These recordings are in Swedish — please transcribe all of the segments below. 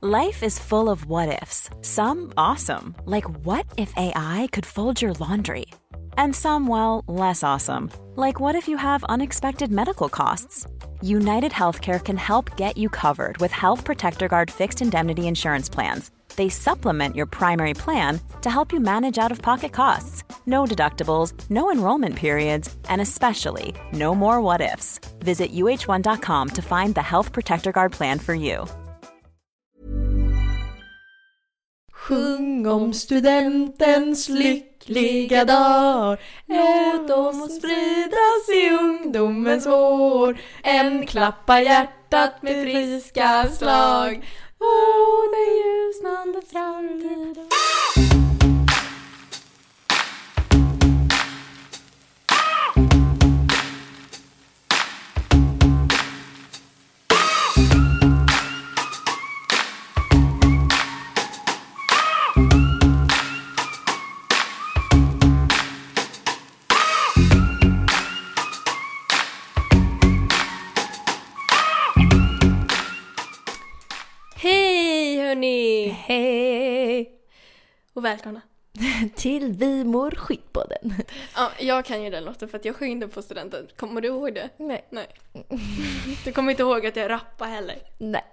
Life is full of what-ifs. Some awesome, like what if AI could fold your laundry? And some, well, less awesome, like what if you have unexpected medical costs? United Healthcare can help get you covered with Health Protector Guard fixed indemnity insurance plans. They supplement your primary plan to help you manage out-of-pocket costs. No deductibles, no enrollment periods, and especially no more what-ifs. Visit uh1.com to find the Health Protector Guard plan for you. Sjung om studentens lyckliga dag. Låt dem spridas i ungdomens vår. En klappa hjärtat med friska slag. Åh, den ljusnande framtiden. Hej! Och välkomna till Vi mår skitpodden. Ja, jag kan ju den låten för att jag sjöng den på studenten. Kommer du ihåg det? Nej. Du kommer inte ihåg att jag rappade heller? Nej.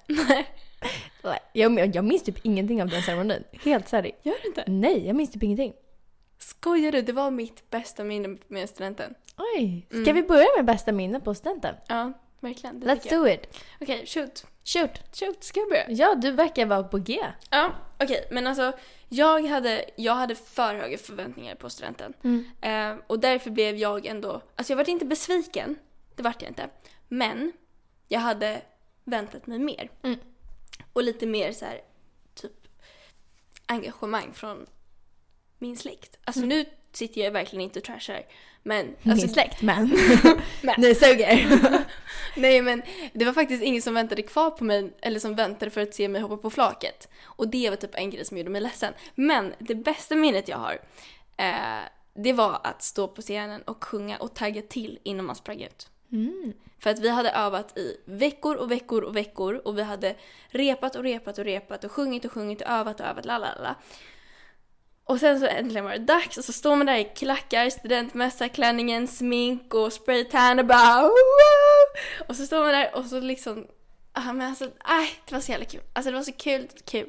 Jag minns typ ingenting av den ceremonin. Helt seriöst. Gör du inte? Nej, jag minns typ ingenting. Skojar du? Det var mitt bästa minne med studenten. Oj, ska vi börja med bästa minne på studenten? Ja, verkligen. Let's do it. Okej, shoot. Shoot, ska jag börja? Ja, du verkar vara på G. Ja, okej. Men alltså, jag hade för höga förväntningar på studenten. Och därför blev jag ändå... Alltså jag var inte besviken. Det var jag inte. Men jag hade väntat mig mer. Och lite mer så här, typ engagemang från min släkt. Alltså nu sitter jag verkligen inte och trashar. Men, alltså, min släkt, men. Nu suger. Nej, men det var faktiskt ingen som väntade kvar på mig. Eller som väntade för att se mig hoppa på flaket. Och det var typ en grej som gjorde mig ledsen. Men det bästa minnet jag har, det var att stå på scenen och sjunga och tagga till innan man sprang ut. För att vi hade övat i veckor och veckor. Och vi hade repat och sjungit och övat, lalala. Och sen så äntligen var det dags. Och så står man där i klackar, studentmössa, klänningen, smink och spraytan och bara wow! Och så står man där och så liksom men alltså, det var så jävla kul. Alltså det var så kul.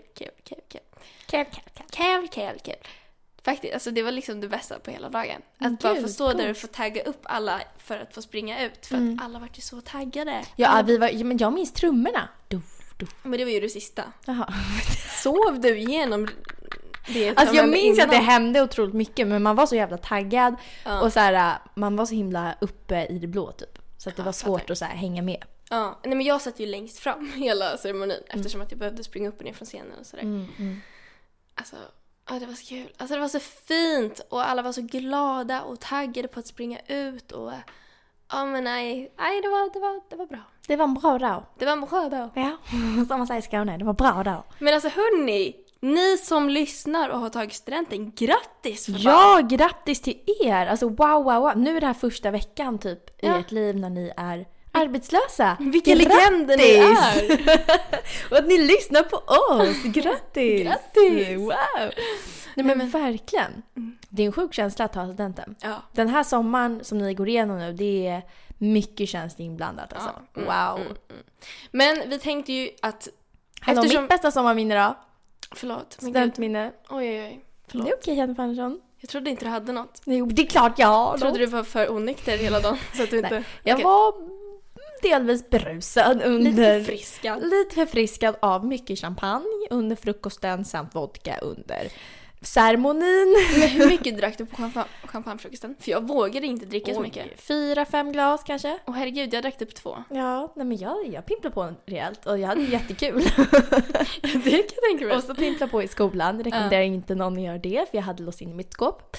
Faktiskt, alltså det var liksom det bästa på hela dagen. Att bara få stå där och få tagga upp alla för att få springa ut. För att alla var ju så taggade. Ja, men jag minns trummorna. Men det var ju det sista. Jaha. Sov du igenom det? Alltså jag minns att det hände otroligt mycket. Men man var så jävla taggad. Och så här, man var så himla uppe i det blå typ. Så att det var svårt att så här, hänga med. Ja, nej men jag satt ju längst fram hela ceremonin. Eftersom att jag behövde springa upp och ner från scenen och sådär. Alltså, det var så kul. Alltså det var så fint. Och alla var så glada och taggade på att springa ut. Och men nej, det var bra. Det var en bra dag. Ja, som man säger i Skåne. Det var bra dag. Men alltså hörni, ni som lyssnar och har tagit studenten, grattis för Ja, grattis till er. Alltså wow. Nu är det här första veckan typ i ert liv när ni är arbetslösa. Vilka legender ni är. Och att ni lyssnar på oss. Grattis. Wow. Nej men verkligen. Det är en sjuk känsla att ta studenten. Ja. Den här sommaren som ni går igenom nu, det är mycket känslor inblandat alltså. Wow. Men vi tänkte ju att mitt bästa sommarminne då? Förlåt. Studentminne. Oj. Förlåt. Det är okej, Jennifer Andersson. Jag trodde inte du hade något. Jo, det är klart jag har. Jag trodde du var för onykter hela dagen. Så att du inte... Jag var delvis berusad under... Lite förfriskad av mycket champagne under frukosten samt vodka under ceremonin. Men hur mycket drack du på champagnefrukosten? För jag vågade inte dricka så mycket. 4-5 glas kanske. Och herregud, jag drack typ 2. Ja, nej men jag pimplade på rejält och jag hade jättekul. Det kan jag tänka mig. Och så pimplade på i skolan. Rekommenderar inte någon att göra det, för jag hade låst in i mitt skåp.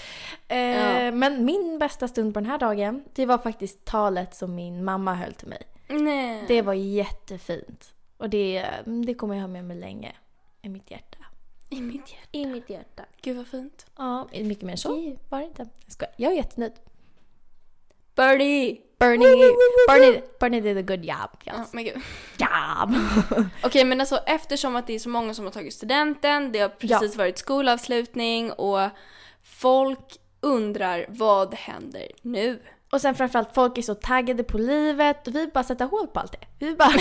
Men min bästa stund på den här dagen, det var faktiskt talet som min mamma höll till mig. Nej. Det var jättefint. Och det kommer jag ha med mig länge i mitt hjärta. I mitt hjärta. Gud vad fint. Ja, mycket mer så var det inte. Jag är jättenöjd. Birdie! Bernie did a good job. Yes. Ja, men gud. Job. Okej, men alltså eftersom att det är så många som har tagit studenten, det har precis varit skolavslutning och folk undrar vad händer nu? Och sen framförallt folk är så taggade på livet och vi bara sätter hål på allt det. Vi bara...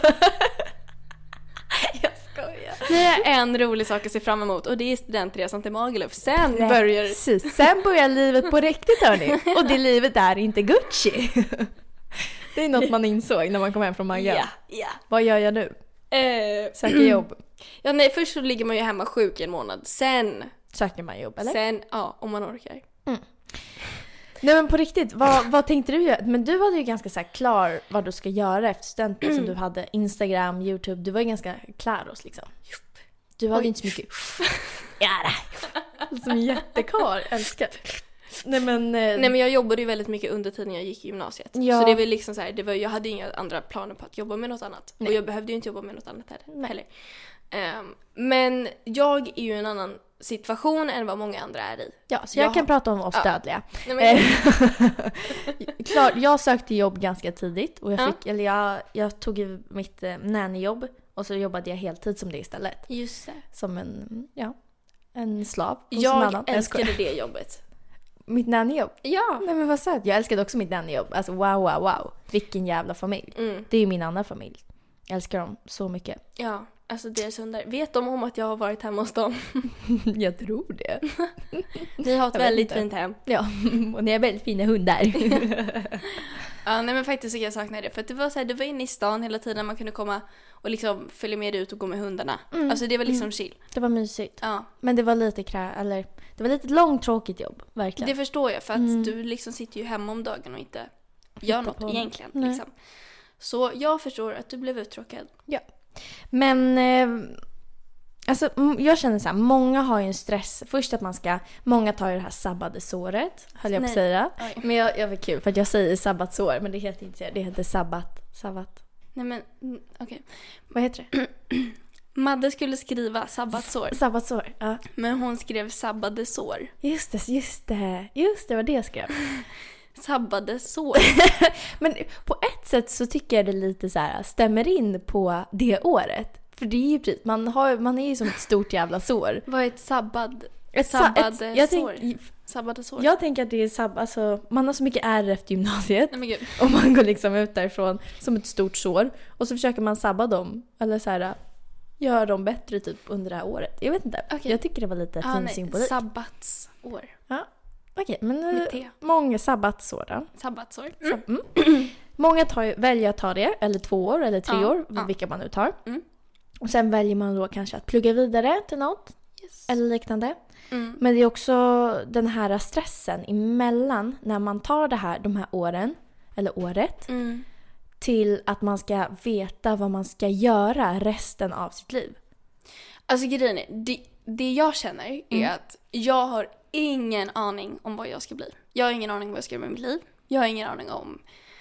Jag skojar. Det är en rolig sak att se fram emot och det är studentresan till Magaluf. Sen börjar livet på riktigt, hörni. Och det livet är inte Gucci. Det är något man insåg när man kom hem från Magaluf. Ja. Vad gör jag nu? Söker jobb. Ja, nej, först så ligger man ju hemma sjuk i en månad. Sen söker man jobb, eller? Sen, ja, om man orkar. Nej, men på riktigt, vad tänkte du göra? Men du hade ju ganska så här klar vad du ska göra efter studenten. Som du hade Instagram, YouTube. Du var ju ganska klar oss liksom. Du hade inte så mycket. Som jättekar, älskar. Nej men jag jobbade ju väldigt mycket under tiden jag gick i gymnasiet. Ja. Så det var liksom så här, jag hade inga andra planer på att jobba med något annat. Nej. Och jag behövde ju inte jobba med något annat heller. Men jag är ju i en annan situation än vad många andra är i. Ja, så jag kan prata om oss dödliga. Nej, men... Klart, jag sökte jobb ganska tidigt och jag tog ju mitt nannyjobb och så jobbade jag heltid som det istället. Just det. Som en slav. Jag älskade det jobbet. Mitt nannyjobb? Ja. Nej, men vad söt. Jag älskade också mitt nannyjobb. Alltså wow. Vilken jävla familj. Det är ju min andra familj. Jag älskar dem så mycket. Ja, alltså deras hundar. Vet de om att jag har varit hemma hos dem? Jag tror det. Ni har ett väldigt fint hem. Ja, och ni har väldigt fina hundar. Ja, nej men faktiskt så jag saknar det. För att det var så här, det var inne i stan hela tiden. Man kunde komma och liksom följa med ut och gå med hundarna. Alltså det var liksom chill. Det var mysigt. Ja. Men det var lite det var lite långt tråkigt jobb, verkligen. Det förstår jag, för att du liksom sitter ju hemma om dagen och inte gör något egentligen. Liksom. Så jag förstår att du blev uttråkad. Ja. Men alltså, jag känner så här, många har ju en stress. Först att många tar ju det här sabbatsåret, höll jag på att säga. Oj. Men jag var kul för att jag säger sabbatsår, men det heter inte det heter sabbat. Nej men, okej. Vad heter det? Madde skulle skriva sabbatsår. Sabbatsår, ja. Men hon skrev sabbadesår. Just det var det jag skrev. Sabbadesår. Men på ett sätt så tycker jag det lite så här stämmer in på det året. För det är ju precis, man är ju som ett stort jävla sår. Vad är ett sabbadesår? Sabbadesår. Jag tänker att det är alltså, man har så mycket ärr efter gymnasiet. Nej, men gud. Och man går liksom ut därifrån som ett stort sår. Och så försöker man sabba dem. Eller så här, gör dem bättre typ under det här året. Jag vet inte. Okay. Jag tycker det var lite fin symbolik. Sabbatsår. Ja. Okej, men många sabbatsår då. Sabbatsår. Många väljer att ta det, eller 2 år eller 3 år, vilka man nu tar. Och sen väljer man då kanske att plugga vidare till något. Eller liknande. Men det är också den här stressen emellan när man tar de här åren, eller året, till att man ska veta vad man ska göra resten av sitt liv. Alltså grejen är, det jag känner är att jag har ingen aning om vad jag ska bli. Jag har ingen aning om vad jag ska göra med mitt liv. Jag har ingen aning om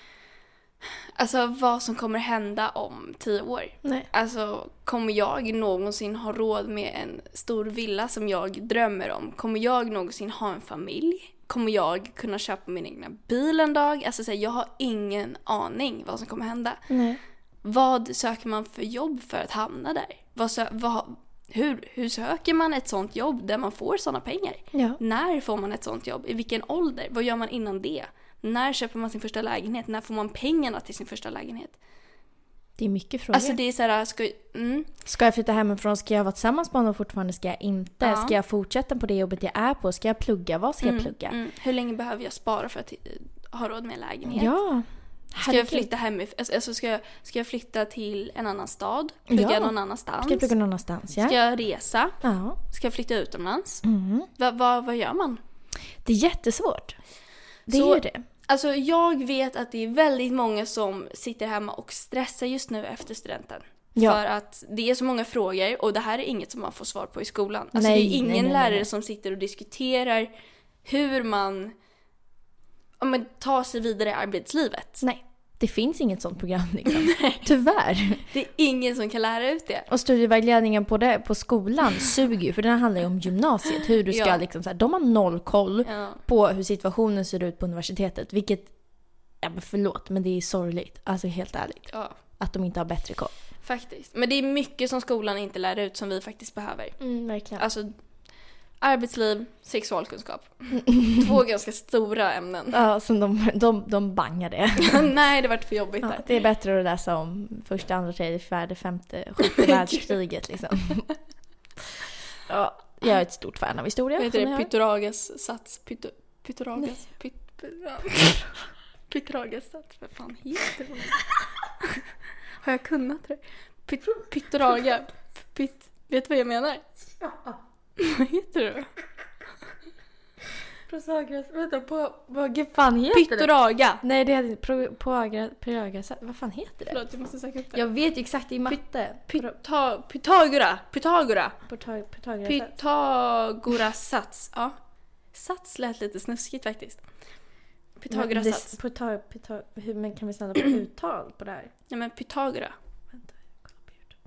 vad som kommer hända om 10 år. Nej. Alltså, kommer jag någonsin ha råd med en stor villa som jag drömmer om? Kommer jag någonsin ha en familj? Kommer jag kunna köpa min egna bil en dag? Alltså, jag har ingen aning vad som kommer hända. Nej. Vad söker man för jobb för att hamna där? Hur söker man ett sånt jobb där man får såna pengar? Ja. När får man ett sånt jobb? I vilken ålder? Vad gör man innan det? När köper man sin första lägenhet? När får man pengarna till sin första lägenhet? Det är mycket frågor. Alltså det är så här, ska jag flytta hemifrån? Ska jag vara tillsammans med honom fortfarande? Ska jag inte? Ja. Ska jag fortsätta på det jobbet jag är på? Ska jag plugga? Vad ska jag plugga? Hur länge behöver jag spara för att ha råd med en lägenhet? Ja. Ska jag flytta alltså ska jag flytta till en annan stad? Plugga någon annanstans? Ska jag plugga någon annanstans, ja. Ska jag resa? Ja. Ska jag flytta utomlands? Vad gör man? Det är jättesvårt. Det är ju det. Alltså jag vet att det är väldigt många som sitter hemma och stressar just nu efter studenten. Ja. För att det är så många frågor och det här är inget som man får svar på i skolan. Alltså det är ingen lärare som sitter och diskuterar hur man tar sig vidare i arbetslivet. Nej, det finns inget sånt program liksom. Tyvärr. Det är ingen som kan lära ut det. Och studievägledningen på skolan suger ju, för den handlar ju om gymnasiet. Hur du ska liksom så här, de har noll koll på hur situationen ser ut på universitetet. Vilket Ja, men förlåt, men det är sorgligt. Alltså helt ärligt. Ja. Att de inte har bättre koll. Faktiskt. Men det är mycket som skolan inte lär ut som vi faktiskt behöver. Verkligen. Alltså, arbetsliv, sexualkunskap. 2 ganska stora ämnen. Ja, som de bangar det. Nej, det vart för jobbigt där. Det är bättre att läsa om första, andra, tredje, fjärde, femte, sjätte världskriget liksom. Ja, jag är ett stort fan av historia. Vad heter det? Pythagoras sats. Pythagoras sats. Vad fan heter det? Har jag kunnat det? Pythagoras. Vet du vad jag menar? Ja. Vad heter det? Pythagoras. Vänta, vad fan heter Pythagoras. Nej, det heter Pythagoras. Vad fan heter det? Förlåt, jag måste söka upp det. Jag vet ju exakt i matte. Pythagoras sats. Ja. Sats lät lite snuskigt faktiskt. Pythagoras sats. Men kan vi snälla få uttal på det här? Ja, men Pythagoras. Vänta, jag kollar på YouTube.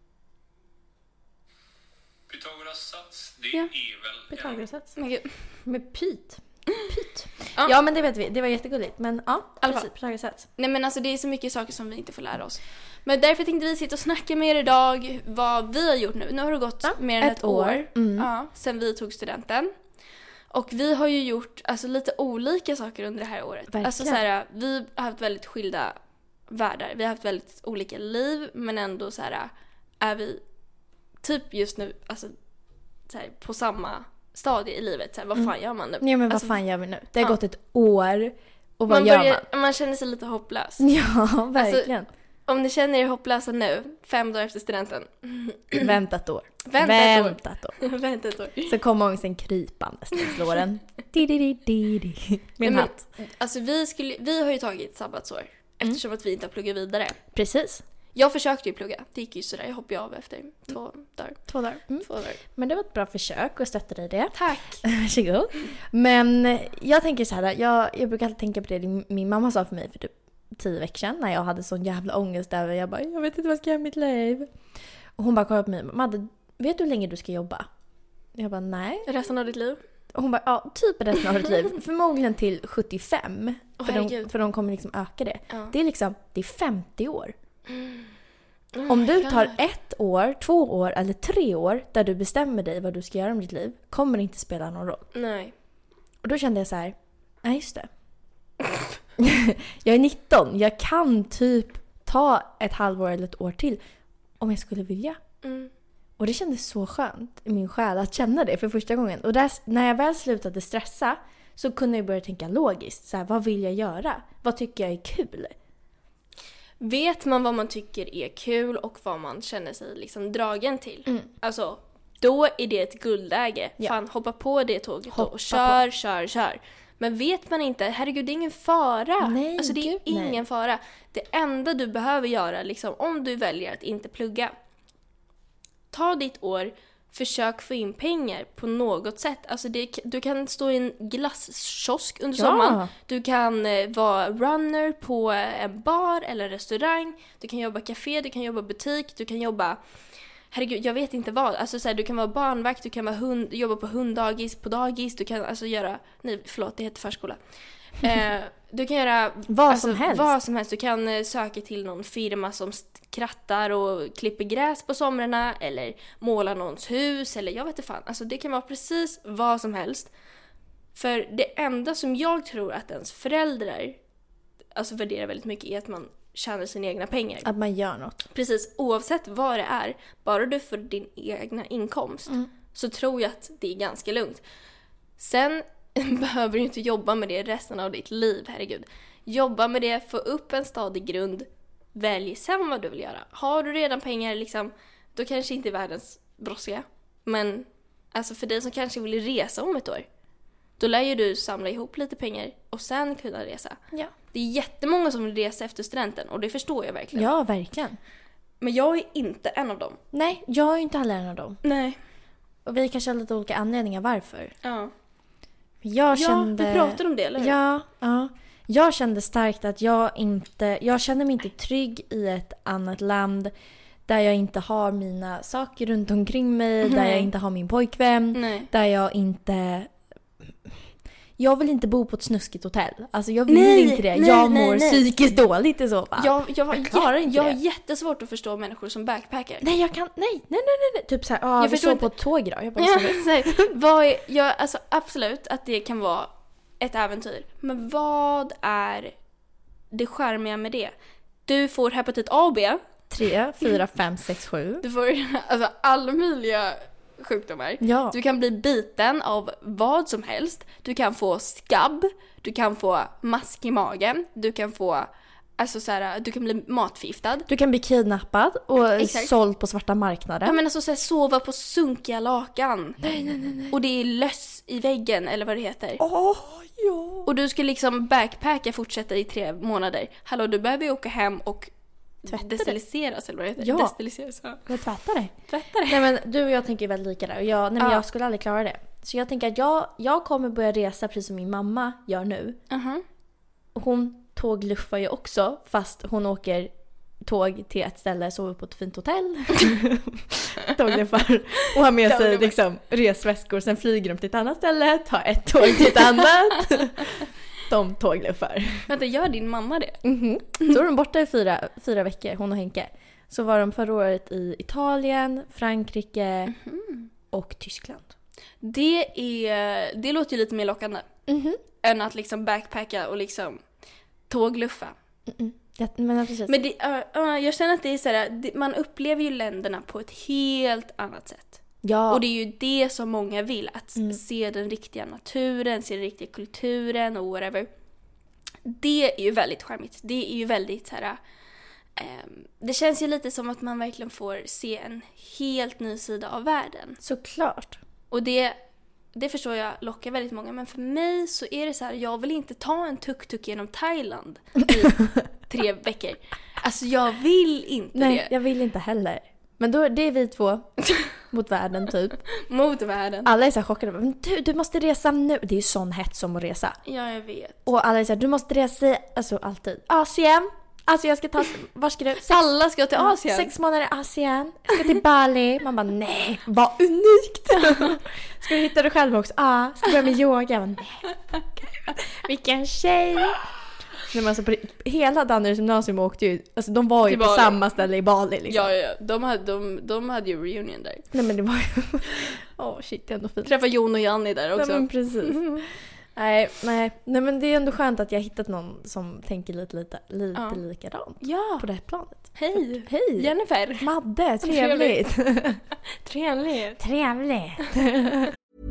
Pythagoras sats, det är väl... Pythagoras sats. Men gud. Med pyt. Ja. Ja, men det vet vi. Det var jättegulligt. Men ja, precis. Pythagoras sats. Nej, men alltså det är så mycket saker som vi inte får lära oss. Men därför tänkte vi sitta och snacka med er idag vad vi har gjort nu. Nu har det gått mer än ett år. Ja, sen vi tog studenten. Och vi har ju gjort alltså, lite olika saker under det här året. Verkligen. Alltså så här, vi har haft väldigt skilda världar. Vi har haft väldigt olika liv, men ändå så här är vi typ just nu alltså så här, på samma stadie i livet. Så här, vad fan gör man nu? Ja, men alltså, vad fan gör vi nu? Det har gått ett år. Och vad gör man? Man känner sig lite hopplös. Ja, verkligen. Alltså, om ni känner er hopplösa nu, 5 dagar efter studenten. Vänta ett år. Vänta ett år. Så kommer ångesten krypandes längs låren. Min hatt. Alltså vi har ju tagit sabbatsår. Eftersom att vi inte har pluggat vidare. Precis. Jag försökte ju plugga. Det gick ju sådär. Jag hoppade av efter 2 dagar. 2 dagar. 2 dagar. Men det var ett bra försök och stötta dig i det. Tack. Varsågod. Men jag tänker så här. Jag brukar alltid tänka på det min mamma sa för mig för typ 10 veckor sedan. När jag hade sån jävla ångest över. Jag bara, jag vet inte vad jag ska göra i mitt liv. Och hon bara kollade på mig. Madde, vet du hur länge du ska jobba? Jag bara, nej. Resten av ditt liv? Och hon bara, ja, typ resten av ditt liv. Förmodligen till 75. För de kommer liksom öka det. Ja. Det är 50 år. Om du tar 1 år, 2 år eller 3 år där du bestämmer dig vad du ska göra med ditt liv, kommer det inte spela någon roll. Nej. Och då kände jag så här, nej just det. Jag är 19, jag kan typ ta ett halvår eller ett år till om jag skulle vilja. Och det kändes så skönt i min själ att känna det för första gången. Och när jag väl slutade stressa så kunde jag börja tänka logiskt. Så här, vad vill jag göra? Vad tycker jag är kul? Vet man vad man tycker är kul och vad man känner sig liksom dragen till. Alltså, då är det ett guldläge. Ja. Fan, hoppa på det tåget och kör. Men vet man inte, herregud, det är ingen fara. Nej, alltså det är ingen fara. Det enda du behöver göra, liksom, om du väljer att inte plugga. Ta ditt år, försök få in pengar på något sätt. Alltså du kan stå i en glasskiosk under sommaren. Du kan vara runner på en bar eller restaurang. Du kan jobba café, du kan jobba butik, du kan jobba... Herregud, jag vet inte vad. Alltså så här, du kan vara barnvakt, du kan vara jobba på hunddagis, på dagis. Du kan alltså göra... Nej, förlåt, det heter förskola. Du kan göra vad som helst. Du kan söka till någon firma som krattar och klipper gräs på somrarna eller målar någons hus eller jag vet inte fan. Alltså det kan vara precis vad som helst. För det enda som jag tror att ens föräldrar alltså värderar väldigt mycket är att man tjänar sina egna pengar. Att man gör något. Precis, oavsett vad det är. Bara du får din egna inkomst så tror jag att det är ganska lugnt. Sen behöver du inte jobba med det resten av ditt liv, herregud. Jobba med det, få upp en stadig grund. Välj sen vad du vill göra. Har du redan pengar, liksom, då kanske inte är världens brådska. Men alltså för dig som kanske vill resa om ett år, då lär ju du samla ihop lite pengar och sen kunna resa. Ja. Det är jättemånga som vill resa efter studenten och det förstår jag verkligen. Ja, verkligen. Men jag är inte en av dem. Nej, jag är inte heller en av dem. Nej. Och vi kanske har lite olika anledningar varför. Ja. Jag kände... vi pratade om det, eller hur? Ja. Jag kände starkt att jag känner mig inte trygg i ett annat land där jag inte har mina saker runt omkring mig, där jag inte har min pojkvän, där jag inte... jag vill inte bo på ett snuskigt hotell. Alltså jag vill inte det. Jag mår psykiskt dåligt i så fall. Jag klarar inte det. Jag har jättesvårt att förstå människor som backpackar. Nej, jag kan... Nej. Typ såhär, jag förstår på ett tåg idag. Jag bara, alltså absolut att det kan vara ett äventyr. Men vad är det charmiga med det? Du får hepatit A och B. 3, 4, 5, 6, 7. Du får alltså alla möjliga sjukdomar. Ja. Du kan bli biten av vad som helst. Du kan få skabb. Du kan få mask i magen. Du kan få, alltså så här, du kan bli matförgiftad. Du kan bli kidnappad och såld på svarta marknaden. Ja, men alltså så här, sova på sunkiga lakan. Nej. Och det är löss i väggen, eller vad det heter. Ja. Och du ska liksom backpacka, fortsätta i 3 månader. Hallå, du behöver ju åka hem och destilliseras, eller vad det heter. Ja. Destilliseras. Jag tvättar det. Nej, men du och jag tänker väldigt lika där. Och jag skulle aldrig klara det. Så jag tänker att jag kommer börja resa precis som min mamma gör nu. Och hon tågluffar ju också, fast hon åker tåg till ett ställe, sover på ett fint hotell. Tågluffar. Och har med sig liksom resväskor. Sen flyger de till ett annat ställe, tar ett tåg till ett annat. De tågluffar. Vänta, gör din mamma det? Så var de borta i 4 veckor, hon och Henke. Så var de förra året i Italien, Frankrike och Tyskland. Det låter ju lite mer lockande. Än att liksom backpacka och liksom tågluffa. Men jag känner att det är så här, man upplever ju länderna på ett helt annat sätt. Ja. Och det är ju det som många vill, att se den riktiga naturen, se den riktiga kulturen och whatever. Det är ju väldigt charmigt. Det är ju väldigt så här, det känns ju lite som att man verkligen får se en helt ny sida av världen. Såklart. Och det förstår jag lockar väldigt många. Men för mig så är det så här, jag vill inte ta en tuk-tuk genom Thailand i 3 veckor. Alltså jag vill inte det. Nej, jag vill inte heller. Men då, det är vi 2 mot världen typ. Mot världen. Alla är så här chockade. Men du måste resa nu. Det är ju sån hets som att resa. Ja, jag vet. Och alla är så här, du måste resa i, alltså alltid. Asien. Alltså jag ska ta, var ska du? Alla ska till Asien. 6 månader i Asien. Jag ska till Bali. Man bara, nej, vad unikt. Ska du hitta dig själv också? Ja, ska börja med yoga. Jag bara, nej. Vilken tjej. Nej, men alltså på hela Danneryds gymnasium åkte ju, alltså de var ju på samma ställe i Bali liksom. Ja. De hade ju reunion där. Nej, men det var ju shit, det är ändå fint. Träffa Jon och Janni där också. Nej, men precis. Nej, men det är ändå skönt att jag har hittat någon som tänker lite likadant på det här planet. Hej Jennifer. Madde, trevligt. Trevligt.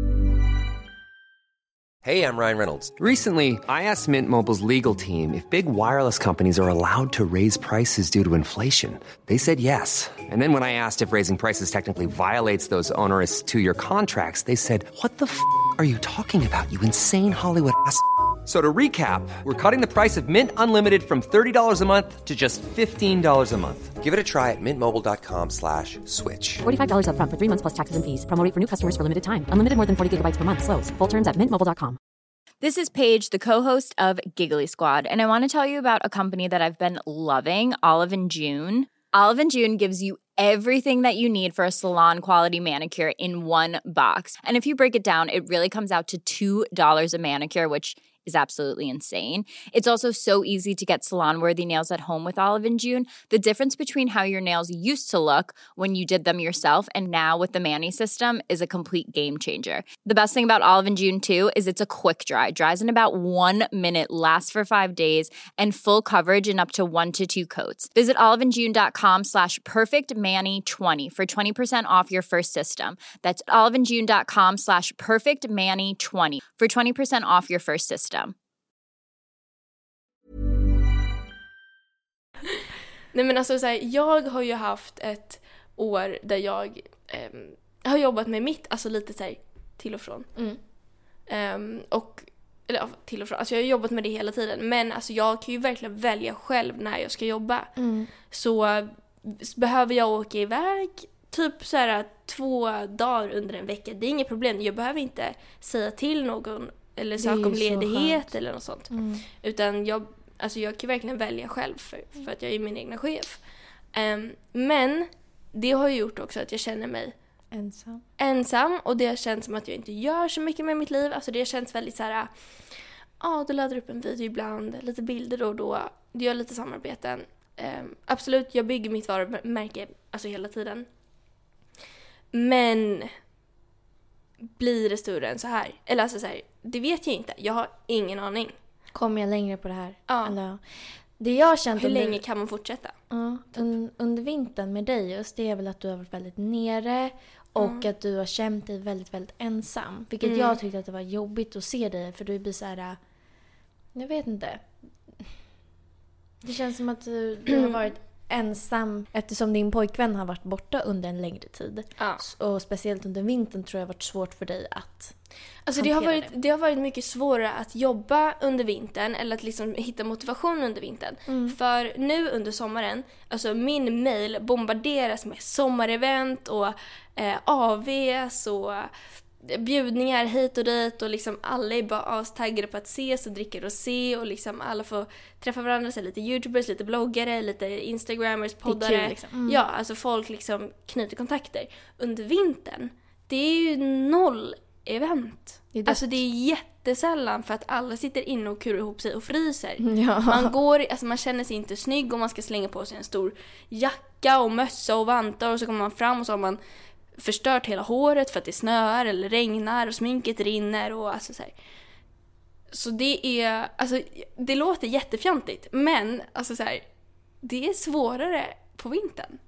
Hey, I'm Ryan Reynolds. Recently, I asked Mint Mobile's legal team if big wireless companies are allowed to raise prices due to inflation. They said yes. And then when I asked if raising prices technically violates those onerous 2-year contracts, they said, "What the f*** are you talking about, you insane Hollywood ass?" So to recap, we're cutting the price of Mint Unlimited from $30 a month to just $15 a month. Give it a try at mintmobile.com/switch. $45 up front for 3 months plus taxes and fees. Promo rate for new customers for limited time. Unlimited more than 40 gigabytes per month. Slows full terms at mintmobile.com. This is Paige, the co-host of Giggly Squad, and I want to tell you about a company that I've been loving, Olive & June. Olive & June gives you everything that you need for a salon-quality manicure in one box. And if you break it down, it really comes out to $2 a manicure, which is absolutely insane. It's also so easy to get salon-worthy nails at home with Olive & June. The difference between how your nails used to look when you did them yourself and now with the Mani system is a complete game changer. The best thing about Olive & June, too, is it's a quick dry. Dries in about 1 minute, lasts for 5 days, and full coverage in up to 1 to 2 coats. Visit oliveandjune.com/perfectmani20 for 20% off your first system. That's oliveandjune.com/perfectmani20 for 20% off your first system. Nej, men alltså så här, jag har ju haft ett år där jag har jobbat med mitt, alltså lite så här, till och från. Till och från. Alltså jag har jobbat med det hela tiden, men alltså jag kan ju verkligen välja själv när jag ska jobba. Så behöver jag åka iväg typ så här 2 dagar under en vecka, det är inget problem. Jag behöver inte säga till någon eller söka om ledighet eller något sånt. Utan jag kan verkligen välja själv för att jag är min egna chef. Men det har ju gjort också att jag känner mig ensam. Och det har känts som att jag inte gör så mycket med mitt liv. Alltså det har känts väldigt så här. Du laddar upp en video ibland, lite bilder då och då. Du gör lite samarbeten. Absolut, jag bygger mitt varumärke alltså hela tiden. Men blir det större än så här? Eller alltså så här, det vet jag inte. Jag har ingen aning. Kommer jag längre på det här? Ja. Eller, det jag har känt hur länge kan man fortsätta? Ja, under vintern med dig just, det är väl att du har varit väldigt nere och att du har känt dig väldigt, väldigt ensam. Vilket jag tyckte att det var jobbigt att se dig, för du blir så här, jag vet inte. Det känns som att du har varit ensam eftersom din pojkvän har varit borta under en längre tid. Ja. Och speciellt under vintern tror jag har varit svårt för dig att alltså det har varit mycket svårare att jobba under vintern eller att liksom hitta motivation under vintern. För nu under sommaren, alltså min mail bombarderas med sommarevent och AVs och bjudningar hit och dit och liksom alla är bara astaggade på att ses och dricka rosé och liksom alla får träffa varandra, så lite YouTubers, lite bloggare, lite Instagrammers, poddare. Det är kul, liksom. Ja, alltså folk liksom knyter kontakter. Under vintern, det är ju 0 event. Alltså det är jättesällan för att alla sitter inne och kurar ihop sig och fryser. Ja. Man känner sig inte snygg och man ska slänga på sig en stor jacka och mössa och vantar och så kommer man fram och så har man förstört hela håret för att det snöar eller regnar och sminket rinner och alltså så här. Så det är, alltså det låter jättefjantigt, men alltså så här, det är svårare på vintern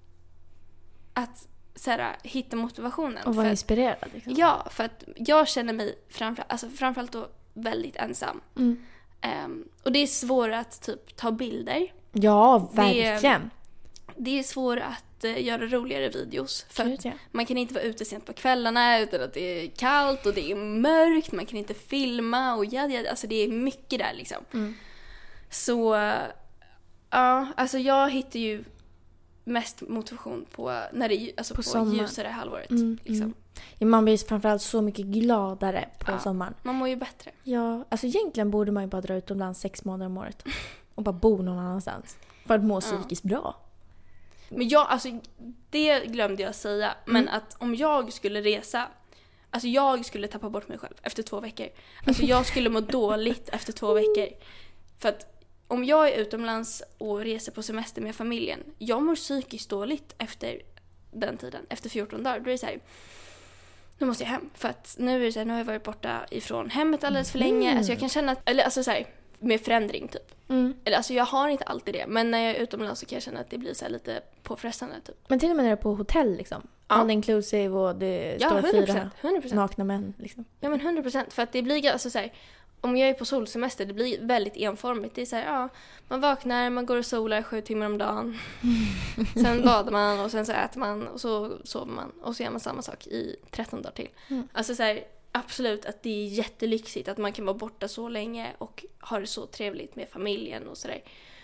att så här, hitta motivationen och vara inspirerad liksom. Ja, för att jag känner mig framförallt då väldigt ensam. Och det är svårare att typ ta bilder. Ja, verkligen. Det är svårt att göra roligare videos. För att man kan inte vara ute sent på kvällarna utan att det är kallt och det är mörkt. Man kan inte filma och alltså det är mycket där liksom. Så ja, alltså jag hittar ju mest motivation på när det är alltså på ljusare halvåret liksom. Ja, man blir framförallt så mycket gladare på sommaren. Man mår ju bättre. Ja, alltså egentligen borde man ju bara dra utomlands 6 månader om året och bara bo någon annanstans för att må psykiskt bra. Men alltså det glömde jag säga, men att om jag skulle resa, alltså jag skulle tappa bort mig själv efter 2 veckor. Alltså jag skulle må dåligt efter 2 veckor. För att om jag är utomlands och reser på semester med familjen, jag mår psykiskt dåligt efter den tiden, efter 14 dagar. Då är det så här, nu måste jag hem. För att nu är det så här, nu har jag varit borta ifrån hemmet alldeles för länge. Alltså jag kan känna att, eller alltså så här, med förändring typ. Eller alltså jag har inte alltid det, men när jag är utomlands så kan jag känna att det blir så här lite påfrestande typ. Men till och med när du är på hotell liksom. All inclusive och det står 4 nakna män liksom. Ja, men 100%, för att det blir alltså så här, om jag är på solsemester, det blir väldigt enformigt. Det är så här, man vaknar, man går och solar 7 timmar om dagen. Sen badar man och sen så äter man och så sover man och så gör man samma sak i 13 dagar till. Alltså så här, absolut att det är jättelyxigt att man kan vara borta så länge och ha det så trevligt med familjen och sådär.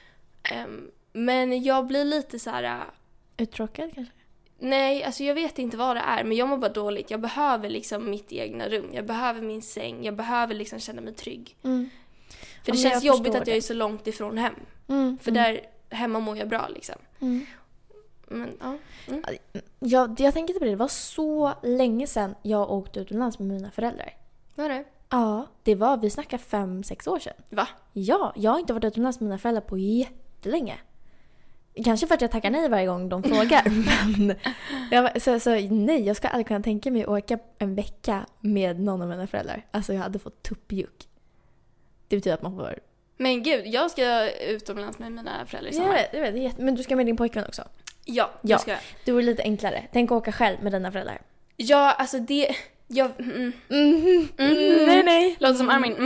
Men jag blir lite så här uttråkad kanske? Nej, alltså jag vet inte vad det är, men jag mår bara dåligt. Jag behöver liksom mitt egna rum. Jag behöver min säng. Jag behöver liksom känna mig trygg. För det känns jobbigt att jag är så långt ifrån hem. För där hemma mår jag bra liksom. Men, Jag tänker på det. Det var så länge sedan jag åkte utomlands med mina föräldrar. Var det? Ja, vi snackar 5-6 år sedan. Va? Ja, jag har inte varit utomlands med mina föräldrar på jättelänge. Kanske för att jag tackar nej varje gång de frågar. Men nej, jag ska aldrig kunna tänka mig att åka en vecka med någon av mina föräldrar. Alltså jag hade fått tuppjuck. Det betyder att man får... Men gud, jag ska utomlands med mina föräldrar i sommar. Jag vet. Men du ska med din pojkvän också? Ja, det ska jag. Det vore lite enklare. Tänk att åka själv med dina föräldrar. Ja, alltså det... Nej. Låter som Armin.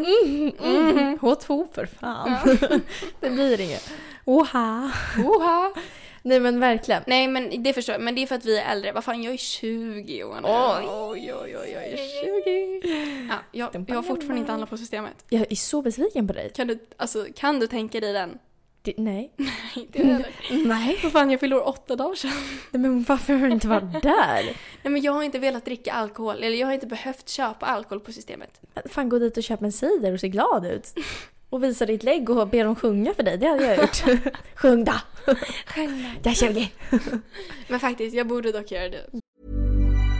H2 för fan. Det blir inget. Oha. Nej men verkligen. Nej men det förstår jag. Men det är för att vi är äldre. Vad fan, jag är 20 år nu. Oj, jag är 20. Ja, jag har fortfarande inte handlat på systemet. Jag är så besviken på dig. Kan du tänka dig den? Nej. Nej. Vad fan, jag fyller år 8 dagar sedan. Nej, men varför har du inte varit där? Nej, men jag har inte velat dricka alkohol. Eller jag har inte behövt köpa alkohol på systemet. Fan, gå dit och köpa en cider och se glad ut. Och visa ditt lägg och be dem sjunga för dig. Det hade jag gjort. Sjung då. Själv. Jag är 20. Men faktiskt, jag borde dock göra det.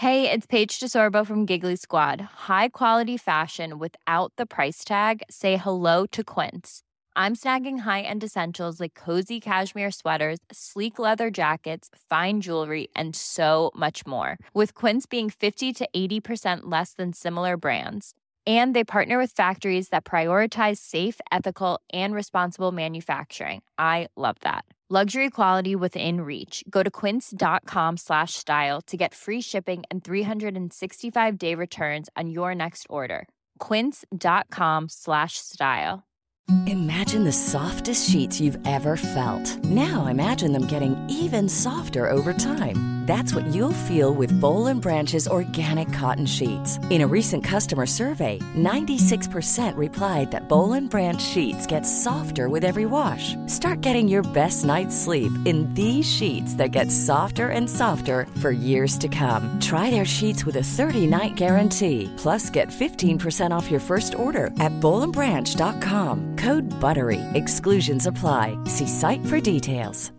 Hey, it's Paige DeSorbo from Giggly Squad. High quality fashion without the price tag. Say hello to Quince. I'm snagging high-end essentials like cozy cashmere sweaters, sleek leather jackets, fine jewelry, and so much more. With Quince being 50 to 80% less than similar brands. And they partner with factories that prioritize safe, ethical, and responsible manufacturing. I love that. Luxury quality within reach. Go to quince.com/style to get free shipping and 365-day returns on your next order. Quince.com/style. Imagine the softest sheets you've ever felt. Now imagine them getting even softer over time. That's what you'll feel with Boll & Branch's organic cotton sheets. In a recent customer survey, 96% replied that Boll & Branch sheets get softer with every wash. Start getting your best night's sleep in these sheets that get softer and softer for years to come. Try their sheets with a 30-night guarantee. Plus, get 15% off your first order at bollandbranch.com. Code BUTTERY. Exclusions apply. See site for details.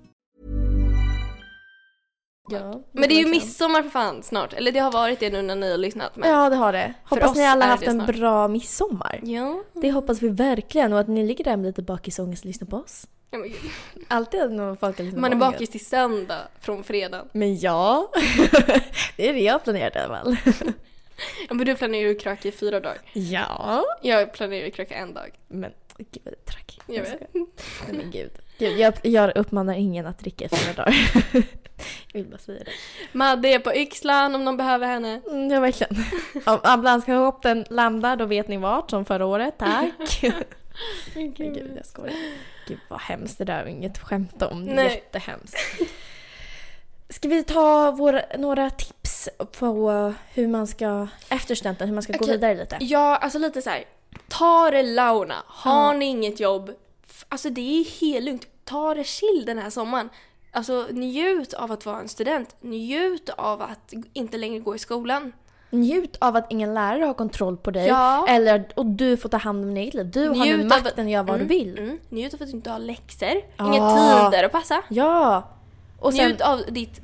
Ja, men det är ju midsommar för fan snart. Eller det har varit det nu när ni har lyssnat. Men ja, det har det. Hoppas ni alla haft en snart. bra midsommar. Ja. Det hoppas vi verkligen. Och att ni ligger där med lite bakisångest och lyssnar på oss. Ja, men gud. Alltid när folk lyssnar på Man är ångest. bakis till söndag från fredag. Men ja, det är det jag planerat i alla fall. Ja, men du planerar ju att kröka i 4 dagar. Ja. Jag planerar att kröka 1 dag. Men gud vad tråkigt. Jag vet. Nej, men gud. Jag uppmanar ingen att dricka i 4 dagar. Jag vill bara säga det. Madde är på Yxlan om någon behöver henne. Ja, verkligen. Om ambulanshelikoptern landar, då vet ni vart, som förra året. Tack. Gud, jag skojar. Gud, vad hemskt. Det där är inget skämt om. Nej. Jättehemskt. Ska vi ta några tips på hur man ska, efter studenten, hur man ska gå vidare lite? Ja, alltså lite så här. Ta det launa. Har ni inget jobb? Alltså det är helt lugnt. Ta det chill den här sommaren. Alltså njut av att vara en student. Njut av att inte längre gå i skolan. Njut av att ingen lärare har kontroll på dig. Ja. Och du får ta hand om din eget liv. Du har nu makten att göra vad du vill. Njut av att du inte har läxor. Inga tider att passa. Ja. Och sen, njut av ditt...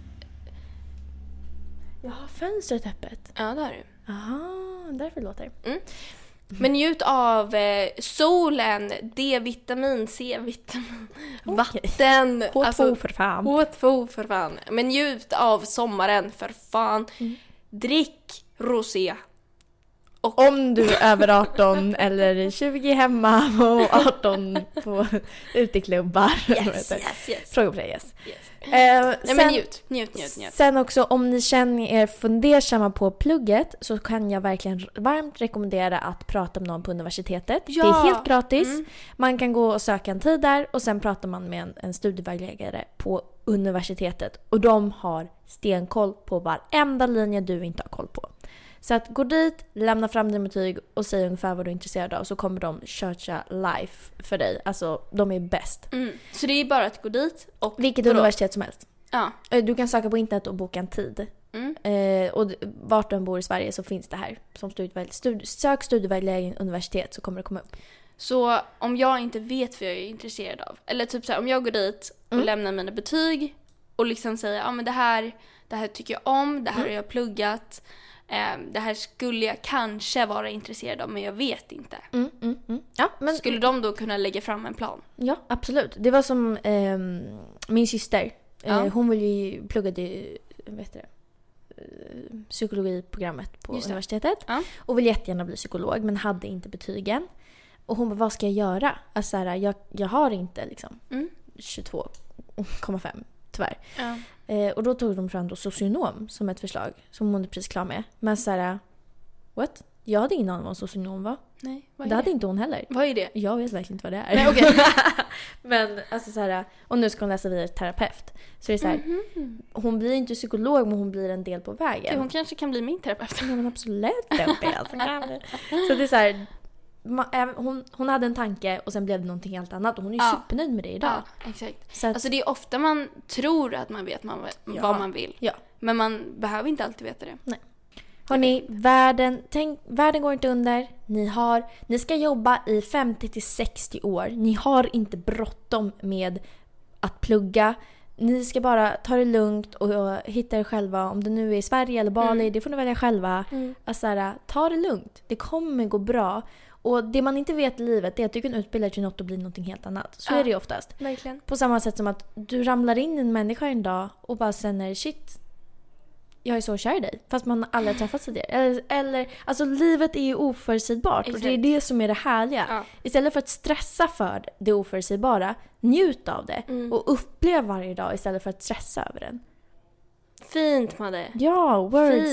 Jag har fönstret öppet. Ja, det har du. Aha, därför låter det. Men njut av solen, D-vitamin, C-vitamin, vatten. H2 för fan. H2 för fan. Men njut av sommaren för fan. Drick rosé. Och om du är över 18 eller 20 hemma och 18 på uteklubbar. Yes. Fråga på det, yes. Nej, men njut. Sen också, om ni känner er fundersamma på plugget, så kan jag verkligen varmt rekommendera att prata med någon på universitetet. Ja. Det är helt gratis. Man kan gå och söka en tid där och sen pratar man med en studievägledare på universitetet. Och de har stenkoll på varenda linje du inte har koll på. Så att gå dit, lämna fram din betyg och säg ungefär vad du är intresserad av, så kommer de köra life för dig. Alltså, de är bäst. Så det är bara att gå dit och... Vilket universitet som helst. Ja. Du kan söka på internet och boka en tid. Och vart du än bor i Sverige så finns det här. Som sök studievägledning universitet, så kommer det komma upp. Så om jag inte vet vad jag är intresserad av, eller typ så här, om jag går dit och lämnar mina betyg och liksom säger, ja men det här tycker jag om, det här har jag pluggat, det här skulle jag kanske vara intresserad av, men jag vet inte. Ja, men skulle de då kunna lägga fram en plan? Ja, absolut. Det var som min syster. Hon vill ju plugga psykologiprogrammet på universitetet. Ja. Och vill jättegärna bli psykolog, men hade inte betygen. Och hon bara, vad ska jag göra? Alltså, jag har inte liksom 22,5 tyvärr. Ja. Och då tog de fram då socionom som ett förslag som hon är precis klar med. Men såhär, what? Jag hade ingen aning om vad socionom var. Nej, vad är det hade inte hon heller. Vad är det? Jag vet verkligen inte vad det är. Nej, okej. Men alltså såhär, och nu ska hon läsa vidare terapeut. Så det är såhär, hon blir inte psykolog, men hon blir en del på vägen. Hon kanske kan bli min terapeut. Ja, men absolut. Så det är såhär, hon hade en tanke och sen blev det någonting helt annat. Och hon är ju supernöjd med det idag. Ja, exakt. Så att, alltså det är ofta man tror att man vet vad man vill. Ja. Men man behöver inte alltid veta det. Nej. Hörrni, världen går inte under. Ni ska jobba i 50-60 år. Ni har inte bråttom med att plugga. ni ska bara ta det lugnt och hitta er själva. Om det nu är i Sverige eller Bali, det får ni välja själva. Alltså här, ta det lugnt. Det kommer gå bra. Och det man inte vet i livet är att du kan utbilda dig till något och bli någonting helt annat. Så är det ju oftast. Verkligen. På samma sätt som att du ramlar in i en människa en dag och bara känner shit, jag är så kär i dig. Fast man aldrig har träffats tidigare. Eller, alltså livet är ju oförutsägbart. Och det är det som är det härliga. Ja. Istället för att stressa för det oförutsägbara, njut av det. Och upplev varje dag istället för att stressa över den. Fint, Madde. Ja, words.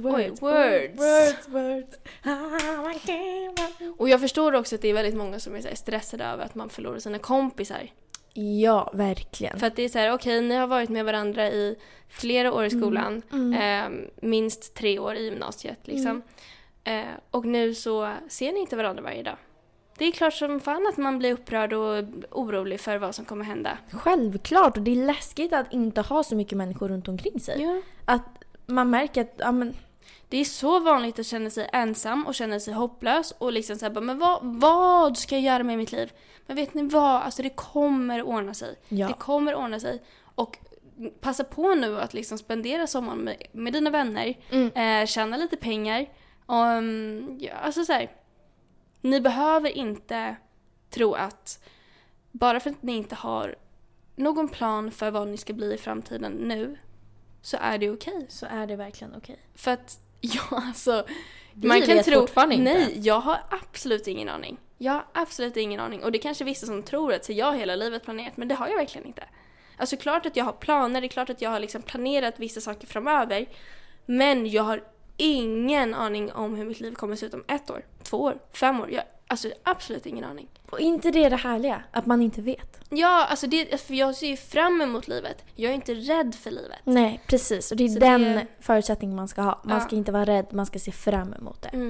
Och jag förstår också att det är väldigt många som är så här stressade över att man förlorar sina kompisar. Ja, verkligen. För att det är så här, okej, ni har varit med varandra i flera år i skolan. Minst 3 år i gymnasiet, liksom. Och nu så ser ni inte varandra varje dag. Det är klart som fan att man blir upprörd och orolig för vad som kommer hända. Självklart, och det är läskigt att inte ha så mycket människor runt omkring sig. Ja. Att man märker att... Ja, men... Det är så vanligt att känna sig ensam och känna sig hopplös. Och liksom så här, men vad ska jag göra med mitt liv? Men vet ni vad? Alltså det kommer ordna sig. Ja. Det kommer ordna sig. Och passa på nu att liksom spendera sommaren med dina vänner. Tjäna lite pengar. Ja, alltså så här... Ni behöver inte tro att bara för att ni inte har någon plan för vad ni ska bli i framtiden nu, så är det okej. Så är det verkligen okej. För att, ja alltså, man kan tro, nej, jag har absolut ingen aning. Och det är kanske vissa som tror att jag har hela livet planerat, men det har jag verkligen inte. Alltså klart att jag har planer, det är klart att jag har liksom planerat vissa saker framöver, men jag har ingen aning om hur mitt liv kommer se ut om 1 år, 2 år, 5 år. Alltså absolut ingen aning. Och inte det härliga, att man inte vet. Ja, alltså för jag ser ju fram emot livet. Jag är inte rädd för livet. Nej, precis. Och det är så den förutsättningen man ska ha. Man ska inte vara rädd, man ska se fram emot det.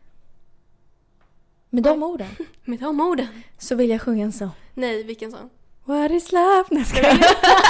Med de orden. Med de orden. Så vill jag sjunga en sång. Nej, vilken sång? What is love? Nej, ska jag...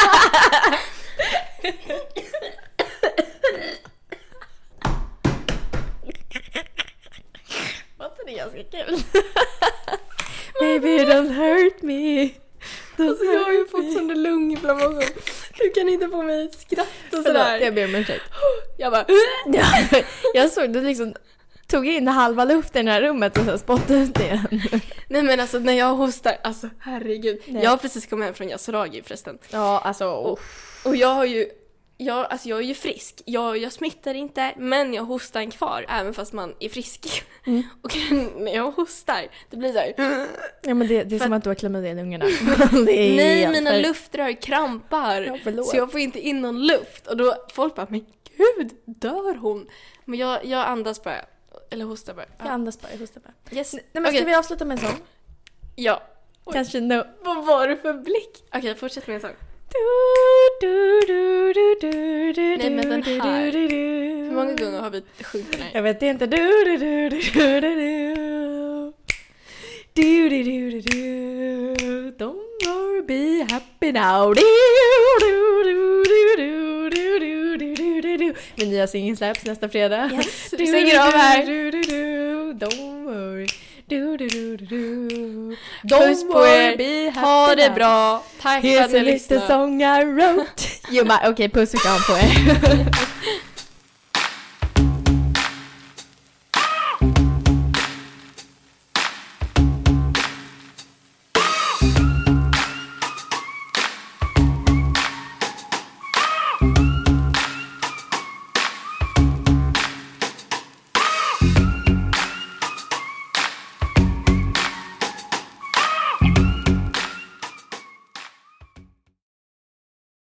Det är ganska kul. Baby don't hurt me. Alltså, jag har ju fått sån där lunginflammation. Du kan inte få mig att skratta sådär. Jag ber om ursäkt. Jag bara... Jag såg du liksom tog in halva luften i det här rummet och så spottade ut det igen. Nej men alltså när jag hostar, alltså herregud. Nej. Jag har precis kommit hem från Yasuragi förresten. Ja alltså. Och jag har ju... jag är ju frisk. Jag smittar inte, men jag hostar kvar även fast man är frisk. Och när jag hostar, det blir så här. Ja men det är som att du har klamydia i lungorna. Nej, mina luftrör krampar. Ja, så jag får inte in någon luft. Och då folk bara, men gud, dör hon? Men jag andas bara. Eller hostar bara. Jag andas bara, jag hostar bara. Yes. Nej, men ska vi avsluta med en sång? Ja. Kanske no. Vad var det för blick? Okej, fortsätt med en sång. Nej men den här. Hur många gånger har vi sjungit den här? Jag vet inte. Don't worry, be happy now. Min nya singel släpps nästa fredag. Yes, vi slänger av här. Don't worry. Puss på er. Ha det bra. Tack för att ni lyssnade. Here's a little song I wrote. Okej, puss och kram på er.